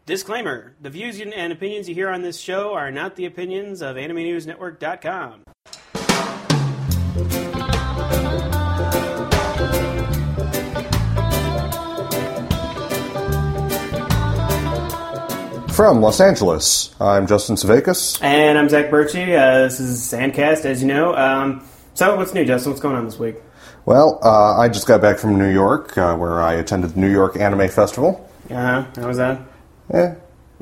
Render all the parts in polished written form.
Disclaimer: the views and opinions you hear on this show are not the opinions of AnimeNewsNetwork.com. From Los Angeles, I'm Justin Savakis. And I'm Zach Birchie. This is Sandcast, as you know. So what's new, Justin? What's going on this week? Well, I just got back from New York, where I attended the New York Anime Festival. How was that? Yeah.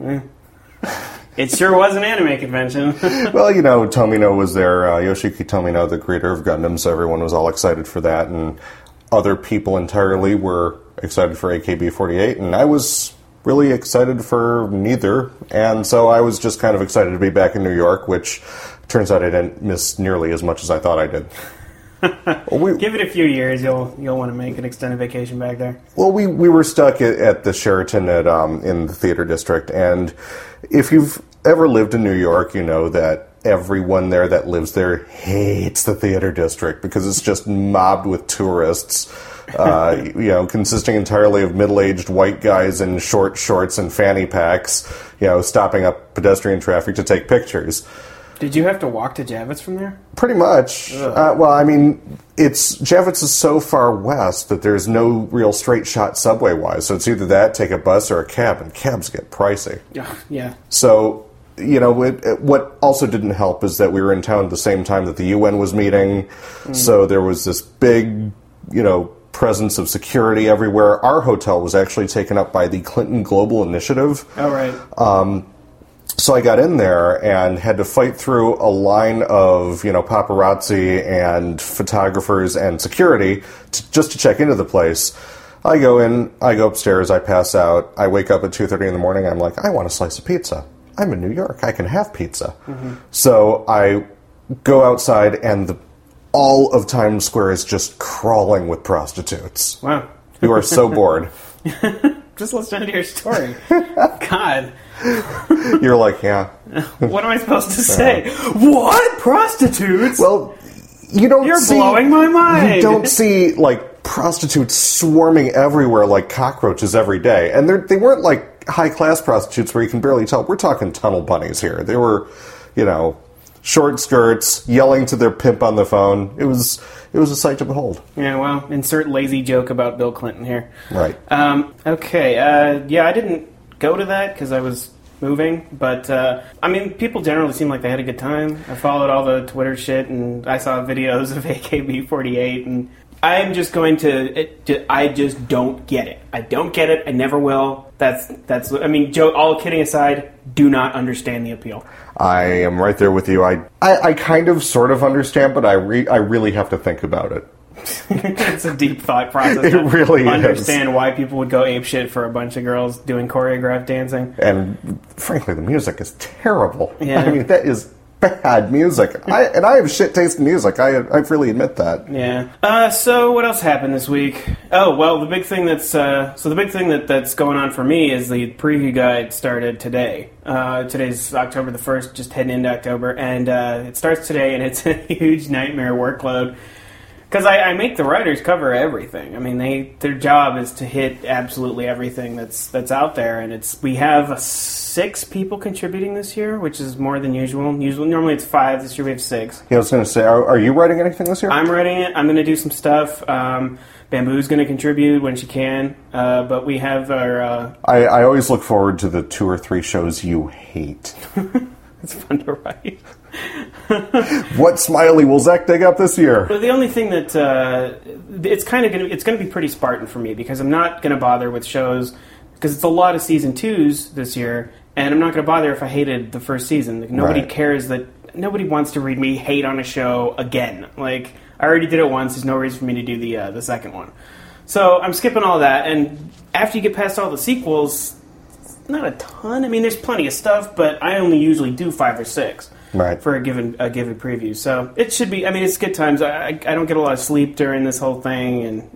It sure was an anime convention. Well, you know, Tomino was there. Yoshiki Tomino, the creator of Gundam, so everyone was all excited for that. And other people entirely were excited for AKB48, and I was really excited for neither. And so I was just kind of excited to be back in New York, which turns out I didn't miss nearly as much as I thought I did. Give it a few years, you'll want to make an extended vacation back there. Well, we were stuck at the Sheraton in the theater district, and if you've ever lived in New York, you know that everyone there that lives there hates the theater district because it's just mobbed with tourists, consisting entirely of middle-aged white guys in short shorts and fanny packs, stopping up pedestrian traffic to take pictures. Did you have to walk to Javits from there? Pretty much. Javits is so far west that there's no real straight shot subway-wise. So it's either that, take a bus, or a cab, and cabs get pricey. Yeah. So, what also didn't help is that we were in town at the same time that the UN was meeting. So there was this big, presence of security everywhere. Our hotel was actually taken up by the Clinton Global Initiative. Oh, right. So I got in there and had to fight through a line of, paparazzi and photographers and security just to check into the place. I go in, I go upstairs, I pass out, I wake up at 2:30 in the morning, I'm like, I want a slice of pizza. I'm in New York, I can have pizza. Mm-hmm. So I go outside and all of Times Square is just crawling with prostitutes. Wow. You are so bored. Just listen to your story. God. You're like, yeah. What am I supposed to say? What? Prostitutes? Well, you're blowing my mind. You don't see, prostitutes swarming everywhere like cockroaches every day. And they weren't, high-class prostitutes where you can barely tell. We're talking tunnel bunnies here. They were, short skirts, yelling to their pimp on the phone. It was a sight to behold. Yeah, well, insert lazy joke about Bill Clinton here. Right. Okay. I didn't go to that because I was moving, but people generally seem like they had a good time. I followed all the Twitter shit, and I saw videos of AKB48, and I'm just going to. I just don't get it. I don't get it. I never will. That's. Joe. All kidding aside, do not understand the appeal. I am right there with you. I kind of, sort of understand, but I really have to think about it. It's a deep thought process. It really understand why people would go apeshit for a bunch of girls doing choreographed dancing. And frankly, the music is terrible. Yeah. That is bad music. I have shit taste in music. I freely admit that. Yeah. So what else happened this week? Oh, well, the big thing that's going on for me is the preview guide started today. Today's October the 1st, just heading into October, and it starts today, and it's a huge nightmare workload. Because I make the writers cover everything. Their job is to hit absolutely everything that's out there, and we have 6 people contributing this year, which is more than usual. Normally it's 5. This year we have 6. Yeah, I was going to say, are you writing anything this year? I'm writing it. I'm going to do some stuff. Bamboo's going to contribute when she can, but we have our. I always look forward to the 2 or 3 shows you hate. It's fun to write. What Smiley will Zach dig up this year? Well, the only thing that it's going to be pretty Spartan for me because I'm not going to bother with shows because it's a lot of season 2s this year, and I'm not going to bother if I hated the first season. Nobody cares that nobody wants to read me hate on a show again. I already did it once. There's no reason for me to do the second one. So I'm skipping all that, and after you get past all the sequels, not a ton. There's plenty of stuff, but I only usually do 5 or 6. Right. For a given preview. So it should be, it's good times. I don't get a lot of sleep during this whole thing, and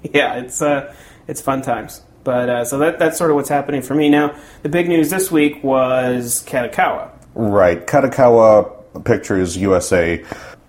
it's fun times. But so that's sort of what's happening for me. Now, the big news this week was Kadokawa. Right. Kadokawa Pictures USA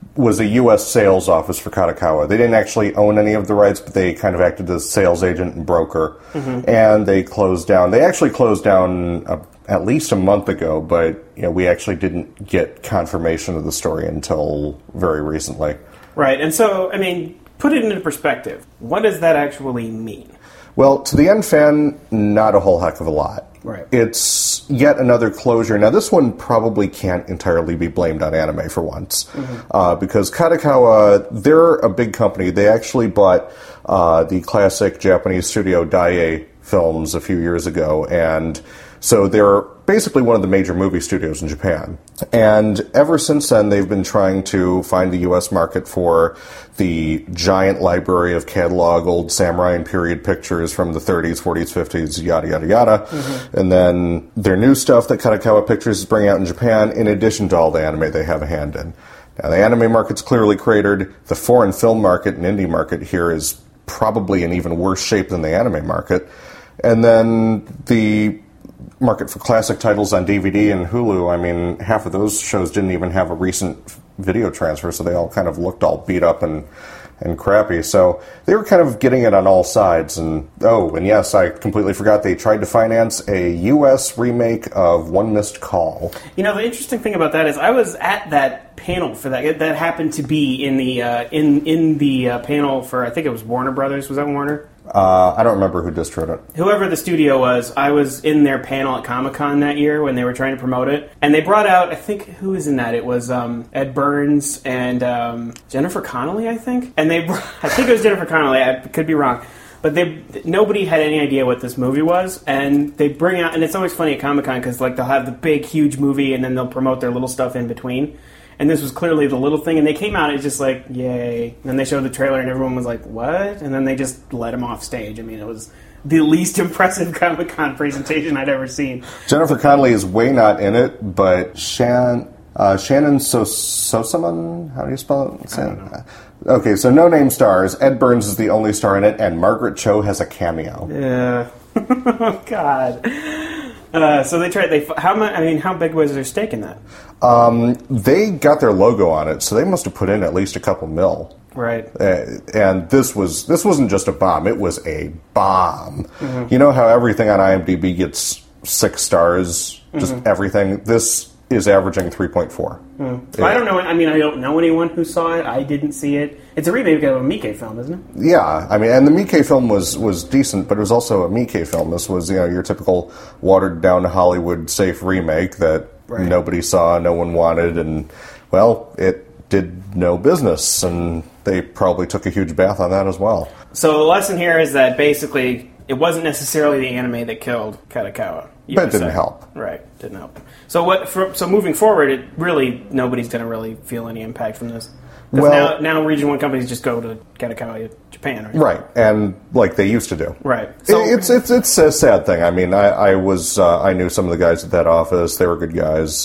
was a U.S. sales office for Kadokawa. They didn't actually own any of the rights, but they kind of acted as sales agent and broker. And they closed down. They actually closed down at least a month ago, but we actually didn't get confirmation of the story until very recently. Right, and so, I mean, put it into perspective. What does that actually mean? Well, to the end fan, not a whole heck of a lot. Right. It's yet another closure. Now, this one probably can't entirely be blamed on anime for once, because Kadokawa, they're a big company. They actually bought the classic Japanese studio Daiei Films a few years ago, and so they're basically one of the major movie studios in Japan. And ever since then, they've been trying to find the U.S. market for the giant library of catalog old samurai and period pictures from the 30s, 40s, 50s, yada, yada, yada. And then their new stuff that Kadokawa Pictures is bringing out in Japan, in addition to all the anime they have a hand in. Now, the anime market's clearly cratered. The foreign film market and indie market here is probably in even worse shape than the anime market. And then the market for classic titles on DVD and Hulu, I mean, half of those shows didn't even have a recent video transfer, so they all kind of looked all beat up and crappy. So they were kind of getting it on all sides. And yes, I completely forgot, they tried to finance a U.S. remake of One Missed Call. The interesting thing about that is I was at that panel for that. That happened to be in the in the panel for, I think it was Warner Brothers. Was that Warner? I don't remember who distroed it. Whoever the studio was, I was in their panel at Comic-Con that year when they were trying to promote it. And they brought out, I think, who was in that? It was Ed Burns and Jennifer Connelly, I think. And I think it was Jennifer Connelly, I could be wrong. But nobody had any idea what this movie was. And they bring out, and it's always funny at Comic-Con because they'll have the big, huge movie and then they'll promote their little stuff in between. And this was clearly the little thing, and they came out, and it's just like, yay. And then they showed the trailer, and everyone was like, what? And then they just let him off stage. I mean, it was the least impressive Comic-Con presentation I'd ever seen. Jennifer Connelly is way not in it, but Shannon Sosaman? How do you spell it? I don't know. Okay, so no name stars. Ed Burns is the only star in it, and Margaret Cho has a cameo. Yeah. Oh, God. So they tried. How big was their stake in that? They got their logo on it, so they must have put in at least a couple mil. Right. And this wasn't just a bomb; it was a bomb. You know how everything on IMDb gets 6 stars, just everything. This is averaging 3.4. I don't know. I mean, I don't know anyone who saw it. I didn't see it. It's a remake of a Miike film, isn't it? Yeah, I mean, and the Miike film was decent, but it was also a Miike film. This was, your typical watered down Hollywood safe remake that nobody saw, no one wanted, and well, it did no business, and they probably took a huge bath on that as well. So the lesson here is that basically it wasn't necessarily the anime that killed Kadokawa. But it didn't help. Right, didn't help. So so moving forward, nobody's going to really feel any impact from this. Because now Region 1 companies just go to Kadokawa, Japan, right? Right, and like they used to do. Right. So it's a sad thing. I mean, I knew some of the guys at that office. They were good guys.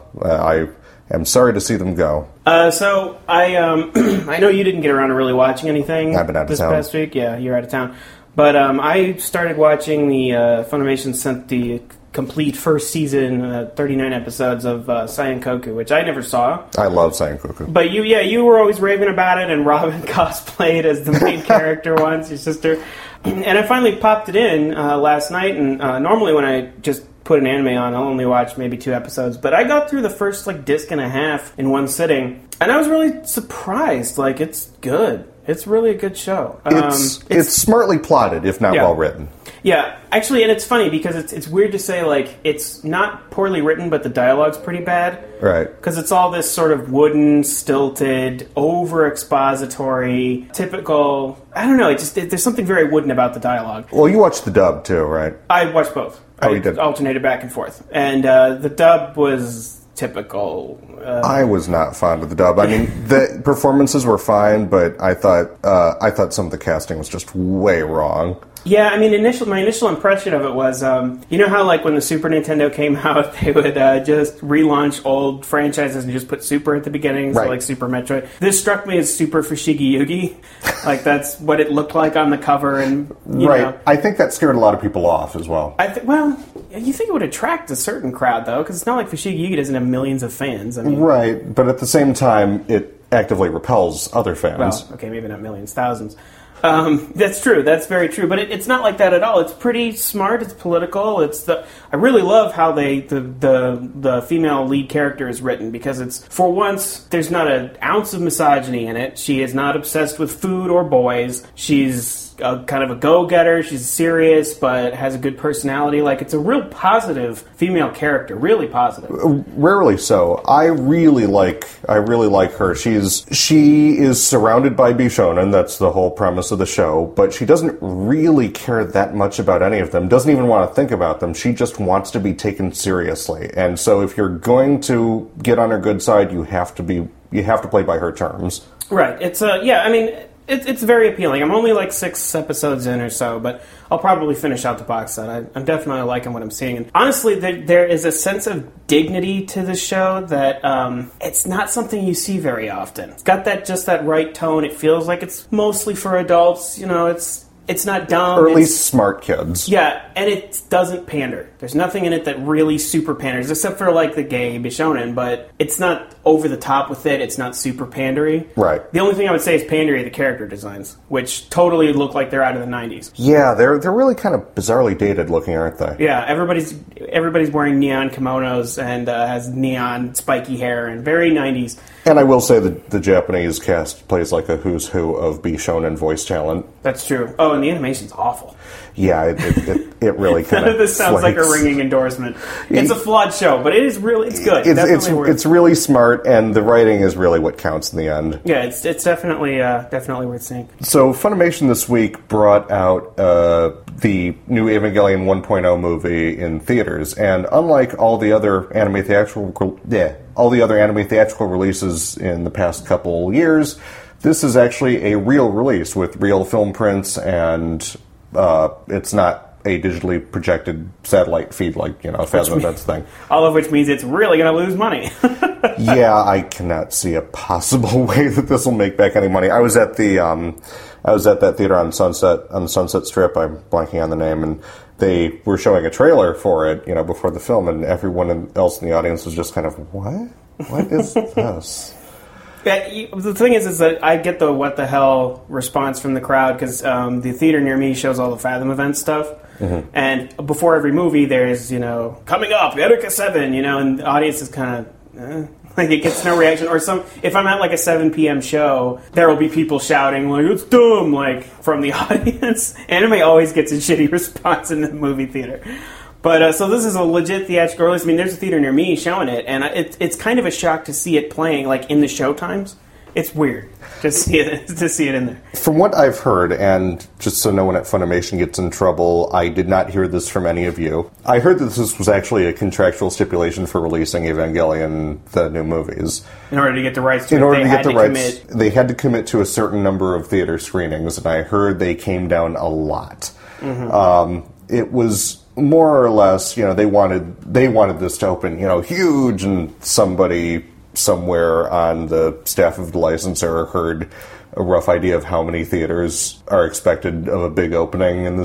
I am sorry to see them go. So I I know you didn't get around to really watching anything. I've been out of this town. Past week. Yeah, you're out of town. But I started watching Funimation sent the complete first season, 39 episodes of Saiyankoku, which I never saw. I love Saiyankoku. But you were always raving about it, and Robin cosplayed as the main character once, your sister. And I finally popped it in last night, and normally when I just put an anime on, I'll only watch maybe 2 episodes. But I got through the first disc and a half in one sitting, and I was really surprised. It's good. It's really a good show. It's smartly plotted, if not well written. Yeah, actually, and it's funny because it's weird to say it's not poorly written, but the dialogue's pretty bad. Right. Because it's all this sort of wooden, stilted, over-expository, typical. I don't know. There's something very wooden about the dialogue. Well, you watched the dub too, right? I watched both. Oh, you did. Alternated back and forth, and the dub was typical. I was not fond of the dub. I mean, the performances were fine, but I thought some of the casting was just way wrong. Yeah, I mean, my initial impression of it was, you know how, like, when the Super Nintendo came out, they would just relaunch old franchises and just put Super at the beginning, so, like, Super Metroid. This struck me as Super Fushigi Yugi. Like, that's what it looked like on the cover, and, you know. I think that scared a lot of people off as well. Well, you think it would attract a certain crowd, though, because it's not like Fushigi Yugi doesn't have millions of fans. I mean, right, but at the same time, it actively repels other fans. Well, okay, maybe not millions, thousands. That's true. That's very true. But it's not like that at all. It's pretty smart. It's political. I really love how the female lead character is written, because it's, for once, there's not an ounce of misogyny in it. She is not obsessed with food or boys. She's kind of a go-getter. She's serious, but has a good personality. Like, it's a real positive female character. Really positive. Rarely so. I really like her. She is surrounded by Bishonen. That's the whole premise of the show. But she doesn't really care that much about any of them. Doesn't even want to think about them. She just wants to be taken seriously. And so, if you're going to get on her good side, you have to play by her terms. Right. It's I mean, it's very appealing. I'm only like 6 episodes in or so, but I'll probably finish out the box set. I'm definitely liking what I'm seeing. And honestly, there is a sense of dignity to the show that it's not something you see very often. It's got that right tone. It feels like it's mostly for adults. You know, it's not dumb. Or at least smart kids. Yeah, and it doesn't pander. There's nothing in it that really super panders, except for, like, the gay Bishonen, but it's not over the top with it. It's not super pandery. Right. The only thing I would say is pandery the character designs, which totally look like they're out of the 90s. Yeah, they're really kind of bizarrely dated looking, aren't they? Yeah, everybody's wearing neon kimonos and has neon spiky hair, and very 90s. And I will say that the Japanese cast plays like a who's who of Bishonen voice talent. That's true. Oh, and the animation's awful. Yeah, it really kind of... This sounds like a ringing endorsement. It's a flawed show, but it's good. It's really smart, and the writing is really what counts in the end. Yeah, it's definitely worth seeing. So Funimation this week brought out the new Evangelion 1.0 movie in theaters, and unlike all the other anime theatrical releases in the past couple years, this is actually a real release with real film prints, and it's not a digitally projected satellite feed like, Fathom Events thing. All of which means it's really going to lose money. Yeah, I cannot see a possible way that this will make back any money. I was at that theater on the Sunset Strip. I'm blanking on the name, and they were showing a trailer for it, before the film, and everyone else in the audience was just kind of, what? What is this? Yeah, the thing is that I get the what the hell response from the crowd, because the theater near me shows all the Fathom Event stuff. Mm-hmm. And before every movie, there's, coming up, Eureka 7, and the audience is kind of, like, it gets no reaction. Or if I'm at, like, a 7 p.m. show, there will be people shouting, like, it's dumb, like, from the audience. Anime always gets a shitty response in the movie theater. But, so this is a legit theatrical release. I mean, there's a theater near me showing it, and it's kind of a shock to see it playing, like, in the show times. It's weird to see it in there. From what I've heard, and just so no one at Funimation gets in trouble, I did not hear this from any of you. I heard that this was actually a contractual stipulation for releasing Evangelion, the new movies. In order to get the rights to it, they had to commit to a certain number of theater screenings, and I heard they came down a lot. Mm-hmm. It was more or less, they wanted this to open, huge, and somebody somewhere on the staff of the licensor heard a rough idea of how many theaters are expected of a big opening in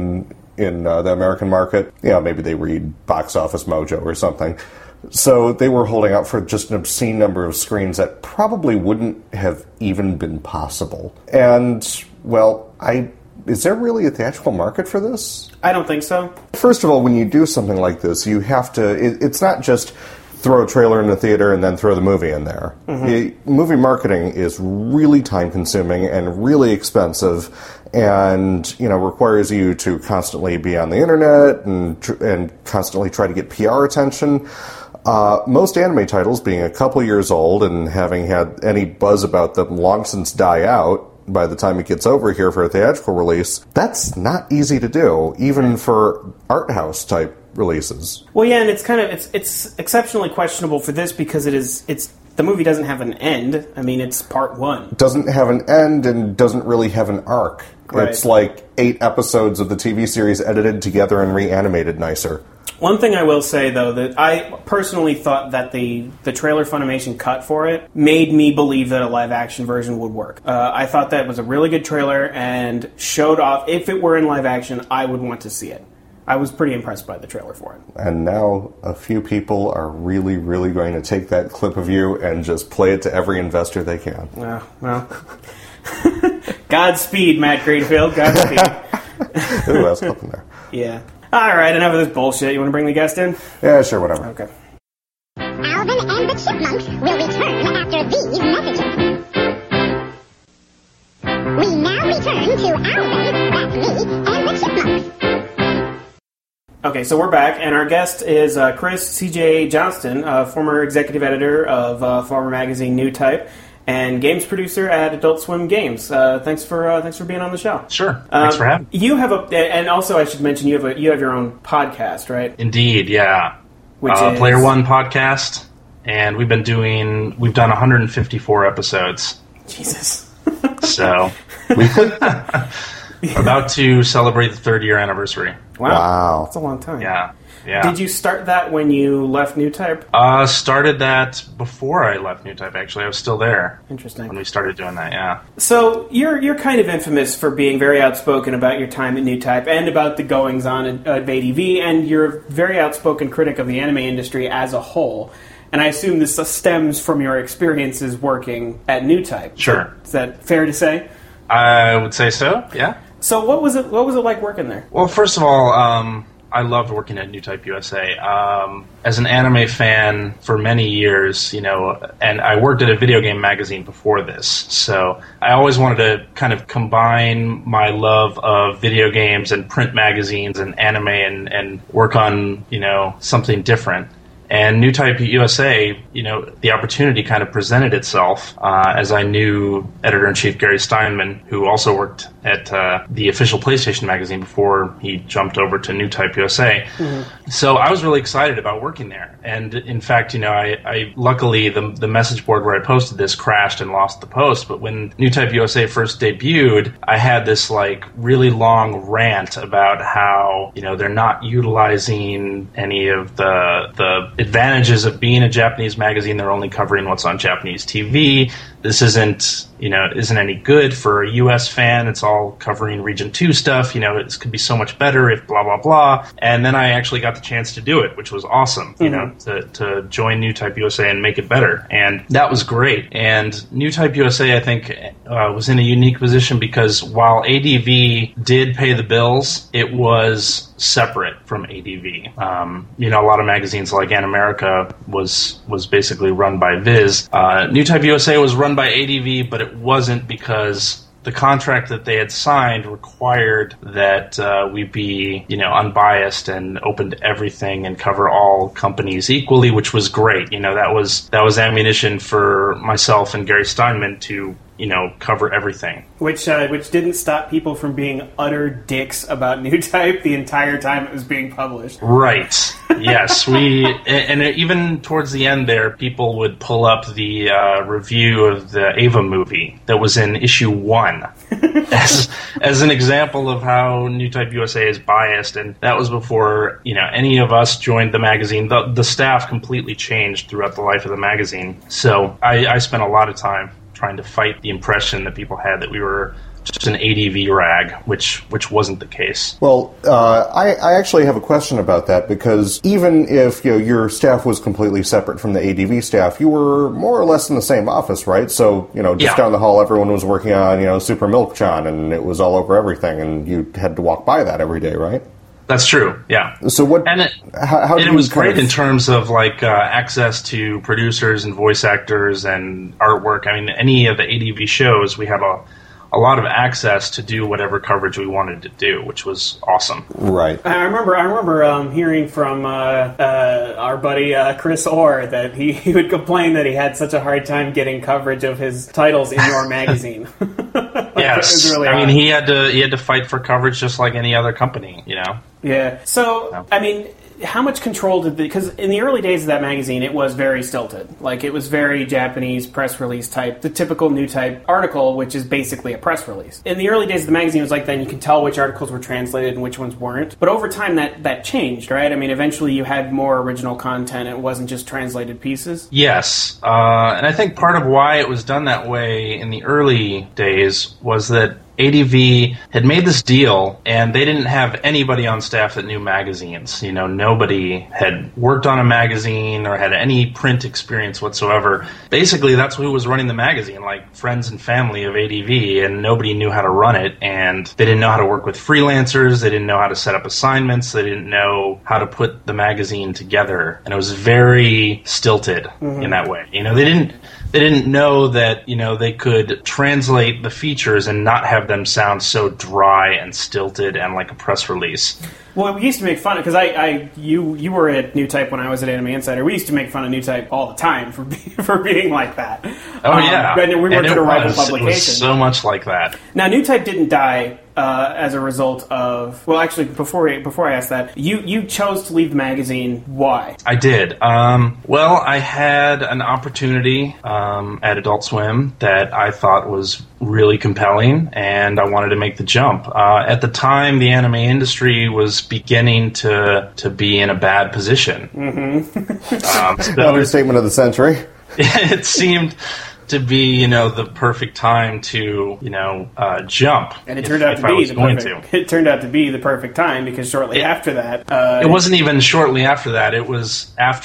the American market. Maybe they read Box Office Mojo or something. So they were holding out for just an obscene number of screens that probably wouldn't have even been possible. And, well, is there really a theatrical market for this? I don't think so. First of all, when you do something like this, you have to... It's not just throw a trailer in the theater and then throw the movie in there. Mm-hmm. Movie marketing is really time-consuming and really expensive, and requires you to constantly be on the internet and constantly try to get PR attention. Most anime titles, being a couple years old and having had any buzz about them long since die out, by the time it gets over here for a theatrical release, that's not easy to do, even for art house type releases. Well, yeah, and it's exceptionally questionable for this because it's the movie doesn't have an end. I mean, it's part one. Doesn't have an end and doesn't really have an arc. Right. It's like 8 episodes of the TV series edited together and reanimated nicer. One thing I will say, though, that I personally thought that the trailer Funimation cut for it made me believe that a live-action version would work. I thought that was a really good trailer and showed off, if it were in live-action, I would want to see it. I was pretty impressed by the trailer for it. And now a few people are really, really going to take that clip of you and just play it to every investor they can. Well. Godspeed, Matt Greenfield. Godspeed. Ooh, I was hoping there. Yeah. All right, enough of this bullshit. You want to bring the guest in? Yeah, sure, whatever. Okay. Alvin and the Chipmunks will return after these messages. We now return to Alvin, that's me, and the Chipmunks. Okay, so we're back, and our guest is Chris C.J. Johnston, former executive editor of former magazine New Type, and games producer at Adult Swim Games. Thanks for being on the show. Sure. Thanks for having me. You have and also I should mention you have your own podcast, right? Indeed, yeah. Which is Player One podcast, and we've done 154 episodes. Jesus. So about to celebrate the 3rd year anniversary. Wow. That's a long time. Yeah. Did you start that when you left New Type? Started that before I left New Type, actually. I was still there. Interesting. When we started doing that, yeah. So you're kind of infamous for being very outspoken about your time at New Type and about the goings-on at ADV, and you're a very outspoken critic of the anime industry as a whole. And I assume this stems from your experiences working at New Type. Sure. Is that fair to say? I would say so, yeah. So what was it like working there? Well, first of all, I loved working at New Type USA. As an anime fan for many years, and I worked at a video game magazine before this, so I always wanted to kind of combine my love of video games and print magazines and anime and work on, something different. And New Type USA, the opportunity kind of presented itself as I knew Editor-in-Chief Gary Steinman, who also worked at the official PlayStation magazine before he jumped over to New Type USA. Mm-hmm. So I was really excited about working there. And in fact, I luckily the message board where I posted this crashed and lost the post. But when New Type USA first debuted, I had this really long rant about how they're not utilizing any of the advantages of being a Japanese magazine. They're only covering what's on Japanese TV. This isn't any good for a U.S. fan. It's all covering Region 2 stuff. This could be so much better if blah, blah, blah. And then I actually got the chance to do it, which was awesome, to join New Type USA and make it better. And that was great. And New Type USA, I think, was in a unique position because while ADV did pay the bills, it was separate from ADV. A lot of magazines like Animerica was basically run by Viz. New Type USA was run by ADV, but it wasn't because the contract that they had signed required that we be, unbiased and open to everything and cover all companies equally, which was great. That was ammunition for myself and Gary Steinman to cover everything. Which didn't stop people from being utter dicks about New Type the entire time it was being published. Right. Yes. And even towards the end there, people would pull up the review of the Ava movie that was in issue 1 as an example of how New Type USA is biased. And that was before, any of us joined the magazine. The staff completely changed throughout the life of the magazine. So I spent a lot of time trying to fight the impression that people had that we were just an ADV rag, which wasn't the case. Well, I actually have a question about that, because even if your staff was completely separate from the ADV staff, you were more or less in the same office, right? So, just down the hall, everyone was working on, Super Milk Chan, and it was all over everything, and you had to walk by that every day, right? That's true, yeah. So what? And it was great in terms of access to producers and voice actors and artwork. I mean, any of the ADV shows, we had a lot of access to do whatever coverage we wanted to do, which was awesome. Right. I remember hearing from our buddy Chris Orr that he would complain that he had such a hard time getting coverage of his titles in your magazine. Yes, really I mean he had to fight for coverage just like any other company, Yeah. So, I mean, how much control did because in the early days of that magazine, it was very stilted. Like, it was very Japanese press release type, the typical New Type article, which is basically a press release. In the early days of the magazine, it was like that, and you could tell which articles were translated and which ones weren't. But over time, that changed, right? I mean, eventually you had more original content, and it wasn't just translated pieces. Yes, and I think part of why it was done that way in the early days was that ADV had made this deal, and they didn't have anybody on staff that knew magazines. You know, nobody had worked on a magazine or had any print experience whatsoever. Basically, that's who was running the magazine, like friends and family of ADV, and nobody knew how to run it, and they didn't know how to work with freelancers, they didn't know how to set up assignments, they didn't know how to put the magazine together, and it was very stilted in that way. You know, they didn't know that, you know, they could translate the features and not have them sound so dry and stilted and like a press release. Well, we used to make fun of, because you were at New Type when I was at Anime Insider. We used to make fun of New Type all the time for being like that. Oh, yeah. And we worked at a rival publication. It was so much like that. Now, New Type didn't die as a result of... Well, actually, before I ask that, you chose to leave the magazine. Why? I did. Well, I had an opportunity at Adult Swim that I thought was really compelling, and I wanted to make the jump. At the time, the anime industry was beginning to be in a bad position. Understatement of the century. It seemed to be, you know, the perfect time to, you know, jump. And it turned out to be the perfect. It turned out to be the perfect time, because shortly after that, it wasn't even shortly after that. It was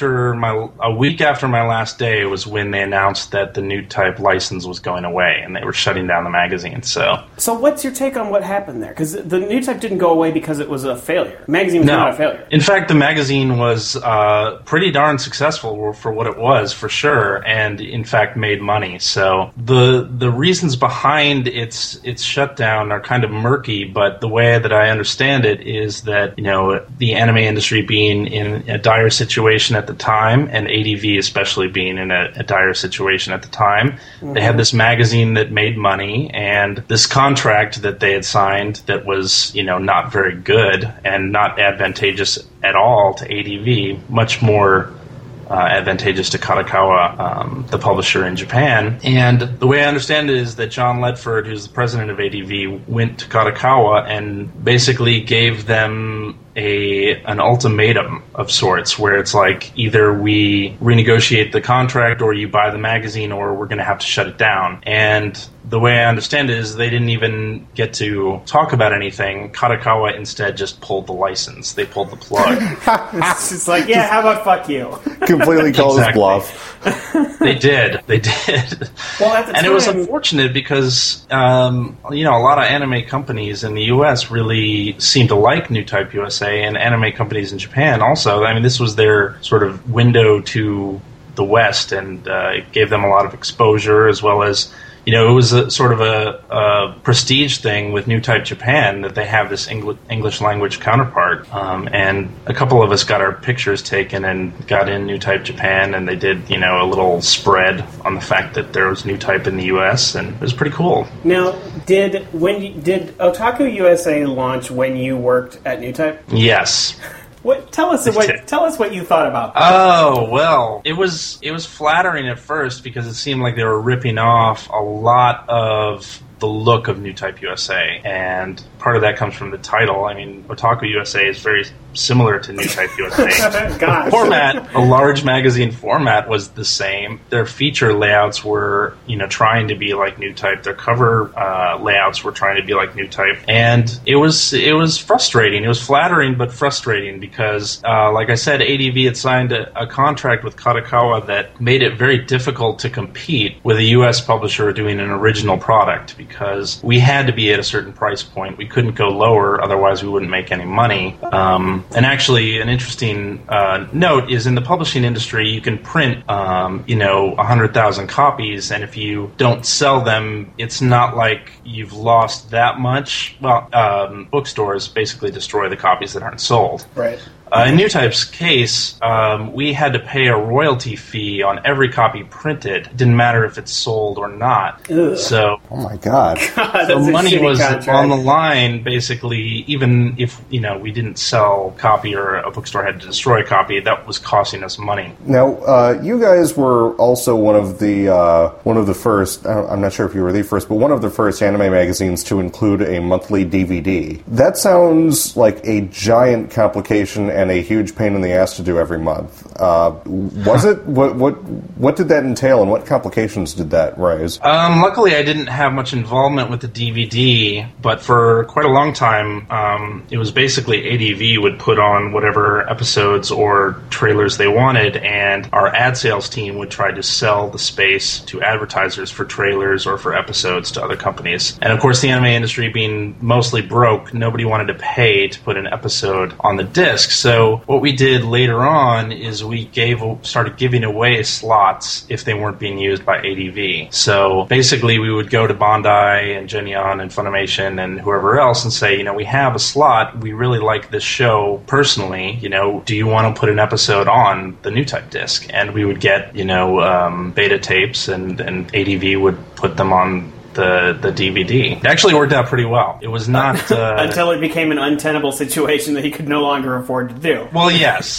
a week after my last day was when they announced that the New Type license was going away and they were shutting down the magazine. So what's your take on what happened there? Because the New Type didn't go away because it was a failure. The magazine was not a failure. In fact, the magazine was pretty darn successful for what it was, for sure, and in fact made money. So the reasons behind its shutdown are kind of murky, but the way that I understand it is that, you know, the anime industry being in a dire situation at the time, and ADV especially being in a dire situation at the time, they had this magazine that made money, and this contract that they had signed that was, you know, not very good and not advantageous at all to ADV, much more advantageous to Kadokawa, the publisher in Japan. And the way I understand it is that John Ledford, who's the president of ADV, went to Kadokawa and basically gave them an ultimatum of sorts, where it's like, either we renegotiate the contract or you buy the magazine, or we're going to have to shut it down. And the way I understand it is they didn't even get to talk about anything. Kadokawa instead just pulled the license. They pulled the plug. It's just like, yeah, how about fuck you? Completely called his bluff. They did. Well, at the time, it was unfortunate because, you know, a lot of anime companies in the U.S. really seemed to like New Type USA, and anime companies in Japan also. I mean, this was their sort of window to the West, and it gave them a lot of exposure, as well as, you know, it was a sort of a prestige thing with New Type Japan that they have this English language counterpart. And a couple of us got our pictures taken and got in New Type Japan, and they did, you know, a little spread on the fact that there was New Type in the U.S., and it was pretty cool. Now, did Otaku USA launch when you worked at New Type? Yes. Tell us what you thought about that. Oh, well, it was flattering at first, because it seemed like they were ripping off a lot of the look of New Type USA, and part of that comes from the title. I mean, Otaku USA is very similar to New Type USA. The format, a large magazine format, was the same. Their feature layouts were, you know, trying to be like New Type. Their cover layouts were trying to be like New Type, and it was frustrating. It was flattering, but frustrating, because, like I said, ADV had signed a contract with Kadokawa that made it very difficult to compete with a U.S. publisher doing an original product, because we had to be at a certain price point. We couldn't go lower, otherwise we wouldn't make any money. And actually, an interesting note is, in the publishing industry, you can print, 100,000 copies, and if you don't sell them, it's not like you've lost that much. Well, bookstores basically destroy the copies that aren't sold. Right. In Newtype's case, we had to pay a royalty fee on every copy printed. It didn't matter if it's sold or not. Ugh. So, Oh my god. so money was on the line, basically, even if, we didn't sell a copy or a bookstore had to destroy a copy, that was costing us money. Now, you guys were also one of the first, I'm not sure if you were the first, but one of the first anime magazines to include a monthly DVD. That sounds like a giant complication and a huge pain in the ass to do every month. Was it? What did that entail, and what complications did that raise? Luckily, I didn't have much involvement with the DVD, but for quite a long time, it was basically ADV would put on whatever episodes or trailers they wanted, and our ad sales team would try to sell the space to advertisers for trailers or for episodes to other companies. And of course, the anime industry being mostly broke, nobody wanted to pay to put an episode on the disc. So what we did later on is we started giving away slots if they weren't being used by ADV. So basically, we would go to Bandai and Genion and Funimation and whoever else and say, we have a slot. We really like this show personally. Do you want to put an episode on the Newtype disc? And we would get, beta tapes, and ADV would put them on the DVD. It actually worked out pretty well. It was not... Until it became an untenable situation that he could no longer afford to do. Well, yes.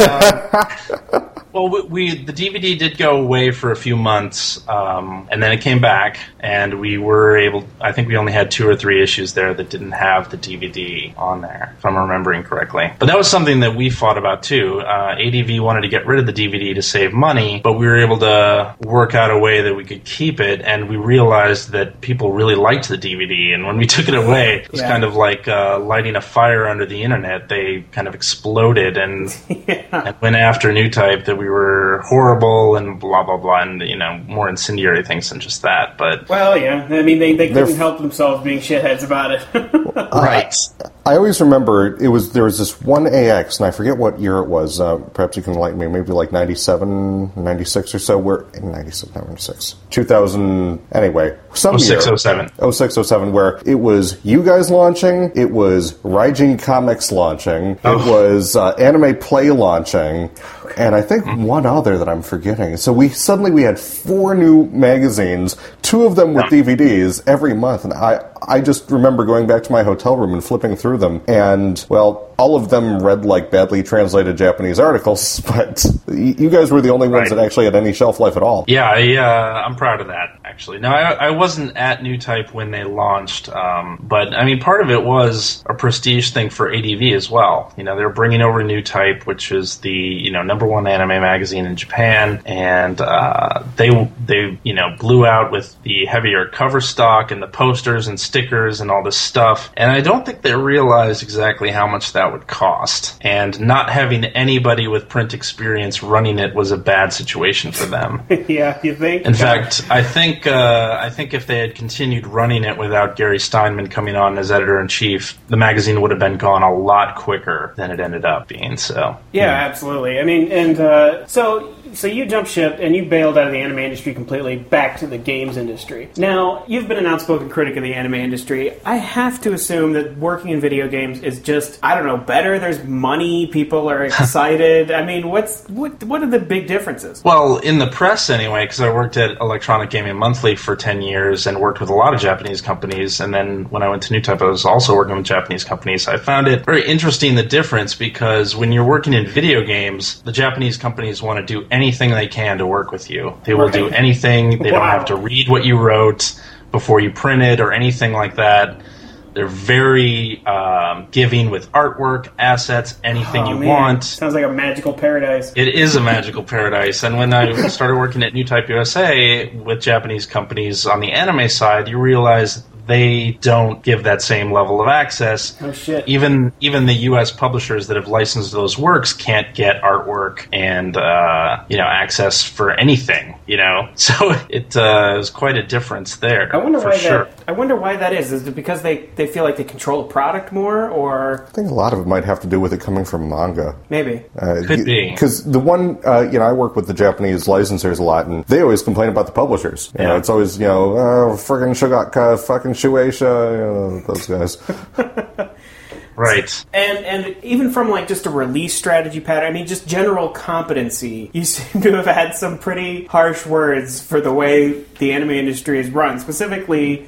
Well, the DVD did go away for a few months, and then it came back, and we were able... I think we only had 2 or 3 issues there that didn't have the DVD on there, if I'm remembering correctly. But that was something that we fought about, too. ADV wanted to get rid of the DVD to save money, but we were able to work out a way that we could keep it, and we realized that people really liked the DVD, and when we took it away, it was kind of like lighting a fire under the internet. They kind of exploded and, and went after Newtype, that we were horrible and blah, blah, blah, and, more incendiary things than just that. But well, yeah. I mean, they couldn't help themselves being shitheads about it. Right. I always remember there was this one AX, and I forget what year it was. Perhaps you can enlighten me. Maybe like 97, 96 or so. 96, 2000. Anyway, some 06, year. 07. 06, 07, where it was you guys launching, it was Raijin Comics launching, it was Anime Play launching, and I think one other that I'm forgetting. So we had 4 new magazines, 2 of them with DVDs every month, and I just remember going back to my hotel room and flipping through them, and, well, all of them read like badly translated Japanese articles, but you guys were the only ones that actually had any shelf life at all. Yeah, I'm proud of that, actually. Now, I wasn't at Newtype when they launched, but, I mean, part of it was a prestige thing for ADV as well. They were bringing over Newtype, which is the, #1 anime magazine in Japan, and they blew out with the heavier cover stock and the posters and stickers and all this stuff, and I don't think they realized exactly how much that would cost, and not having anybody with print experience running it was a bad situation for them. Yeah, you think? In fact, I think if they had continued running it without Gary Steinman coming on as editor-in-chief, the magazine would have been gone a lot quicker than it ended up being. So yeah, absolutely. I mean, and so you jumped ship and you bailed out of the anime industry completely back to the games industry. Now, you've been an outspoken critic of the anime industry. I have to assume that working in video games is just, I don't know, better. There's money, people are excited. I mean, what are the big differences? Well, in the press anyway, because I worked at Electronic Gaming Monthly for 10 years and worked with a lot of Japanese companies, and then when I went to Newtype, I was also working with Japanese companies. I found it very interesting, the difference, because when you're working in video games, the Japanese companies want to do anything they can to work with you. They will do anything. They don't have to read what you wrote before you print it or anything like that. They're very giving with artwork, assets, anything you want. Sounds like a magical paradise. It is a magical paradise. And when I started working at Newtype USA with Japanese companies on the anime side, you realize they don't give that same level of access. Oh, shit. Even the U.S. publishers that have licensed those works can't get artwork and access for anything. So it was quite a difference there. I wonder why that is. Is it because they feel like they control the product more, or? I think a lot of it might have to do with it coming from manga. Maybe. Could be. Because the one, I work with the Japanese licensors a lot, and they always complain about the publishers. It's always, friggin' Shogaka, fucking Shueisha, those guys. Right. And even from like just a release strategy pattern, I mean, just general competency, you seem to have had some pretty harsh words for the way the anime industry is run, specifically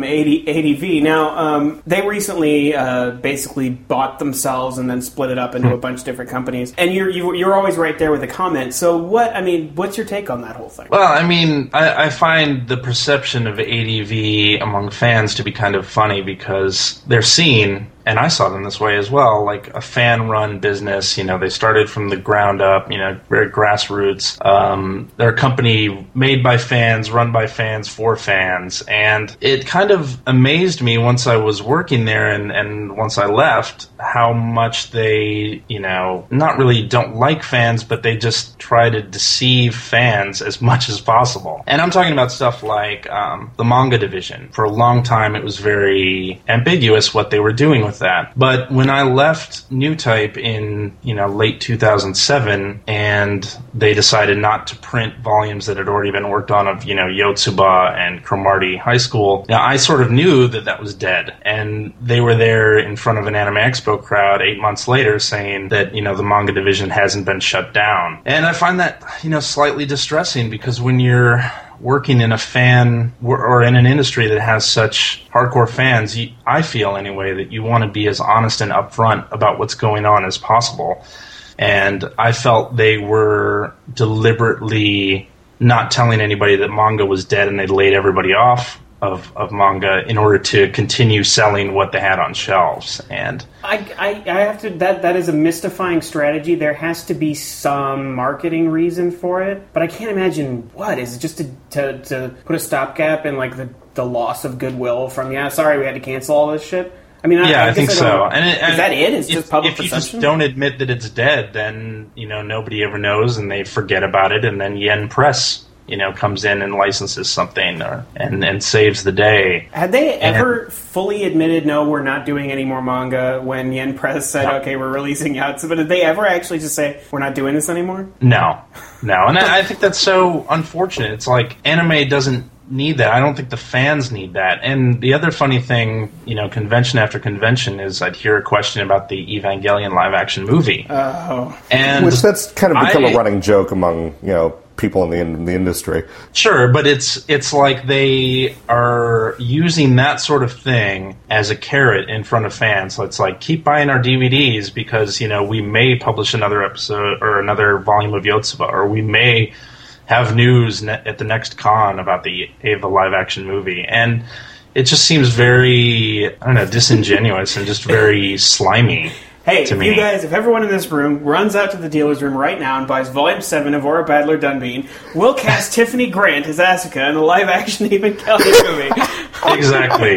ADV. Now, they recently basically bought themselves and then split it up into a bunch of different companies. And you're always right there with a comment. So what's your take on that whole thing? Well, I mean, I find the perception of ADV among fans to be kind of funny because they're seen, and I saw them this way as well, like a fan-run business. They started from the ground up, very grassroots. They're a company made by fans, run by fans, for fans. And it kind of amazed me once I was working there and once I left, how much they, not really don't like fans, but they just try to deceive fans as much as possible. And I'm talking about stuff like the manga division. For a long time, it was very ambiguous what they were doing with that. But when I left New Type in, late 2007, and they decided not to print volumes that had already been worked on of, Yotsuba and Cromartie High School, now I sort of knew that was dead. And they were there in front of an Anime Expo crowd 8 months later saying that, the manga division hasn't been shut down. And I find that, slightly distressing because when you're working in a fan or in an industry that has such hardcore fans, I feel anyway that you want to be as honest and upfront about what's going on as possible. And I felt they were deliberately not telling anybody that manga was dead and they'd laid everybody off of manga in order to continue selling what they had on shelves. And I have to, that is a mystifying strategy. There has to be some marketing reason for it, but I can't imagine what. Is it just to put a stopgap in like the loss of goodwill from, sorry, we had to cancel all this shit? I mean, I think so. Is that it? It's just public perception? If you just don't admit that it's dead, then, nobody ever knows and they forget about it, and then Yen Press comes in and licenses something and saves the day. Had they ever fully admitted, no, we're not doing any more manga when Yen Press said, okay, we're releasing Yatsu? But did they ever actually just say, we're not doing this anymore? No. And I think that's so unfortunate. It's like anime doesn't need that. I don't think the fans need that. And the other funny thing, convention after convention, is I'd hear a question about the Evangelion live-action movie. Oh. And which that's kind of become a running joke among, people in the industry. Sure, but it's like they are using that sort of thing as a carrot in front of fans. So it's like, keep buying our DVDs because, we may publish another episode or another volume of Yotsuba, or we may have news at the next con about the Eva live-action movie. And it just seems very, disingenuous and just very slimy. Hey, you guys, if everyone in this room runs out to the dealer's room right now and buys Volume 7 of Aura Battler Dunbean, we'll cast Tiffany Grant as Asuka in the live-action Evangelion movie. Exactly.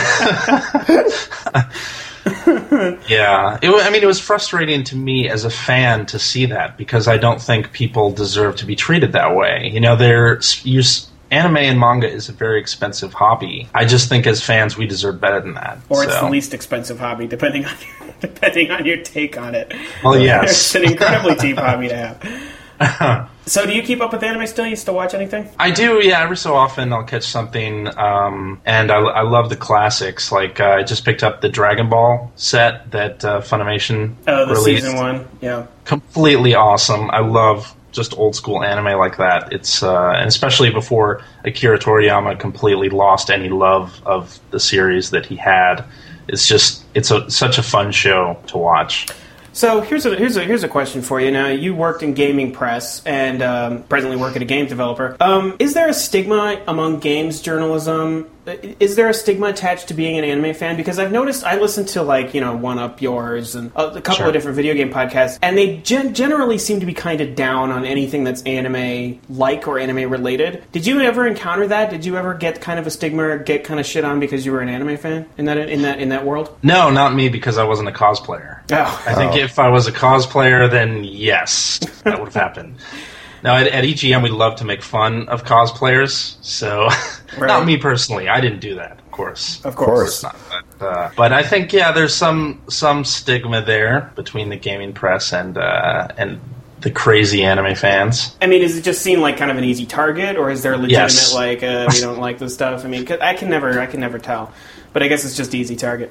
Yeah. It was frustrating to me as a fan to see that because I don't think people deserve to be treated that way. Anime and manga is a very expensive hobby. I just think as fans we deserve better than that. Or it's the least expensive hobby, depending on your take on it. Well, yes. It's an incredibly cheap hobby to have. So do you keep up with anime still? You still watch anything? I do, yeah. Every so often I'll catch something, and I love the classics. Like, I just picked up the Dragon Ball set that Funimation released. Season 1, yeah. Completely awesome. I love just old school anime like that. It's and especially before Akira Toriyama completely lost any love of the series that he had. It's such a fun show to watch. So here's a question for you. Now, you worked in gaming press and presently work at a game developer. Is there a stigma among games journalism? Is there a stigma attached to being an anime fan? Because I've noticed, I listen to One Up Yours and a couple of different video game podcasts, and they generally seem to be kind of down on anything that's anime-like or anime-related. Did you ever encounter that? Did you ever get kind of a stigma or get kind of shit on because you were an anime fan in that world? No, not me, because I wasn't a cosplayer. I think if I was a cosplayer, then yes, that would have happened. Now, at EGM, we love to make fun of cosplayers, so not me personally. I didn't do that, of course. Of course. Not, but I think, there's some stigma there between the gaming press and the crazy anime fans. I mean, is it just seen like kind of an easy target, or is there a legitimate we don't like this stuff? I mean, 'cause I can never tell. But I guess it's just easy target.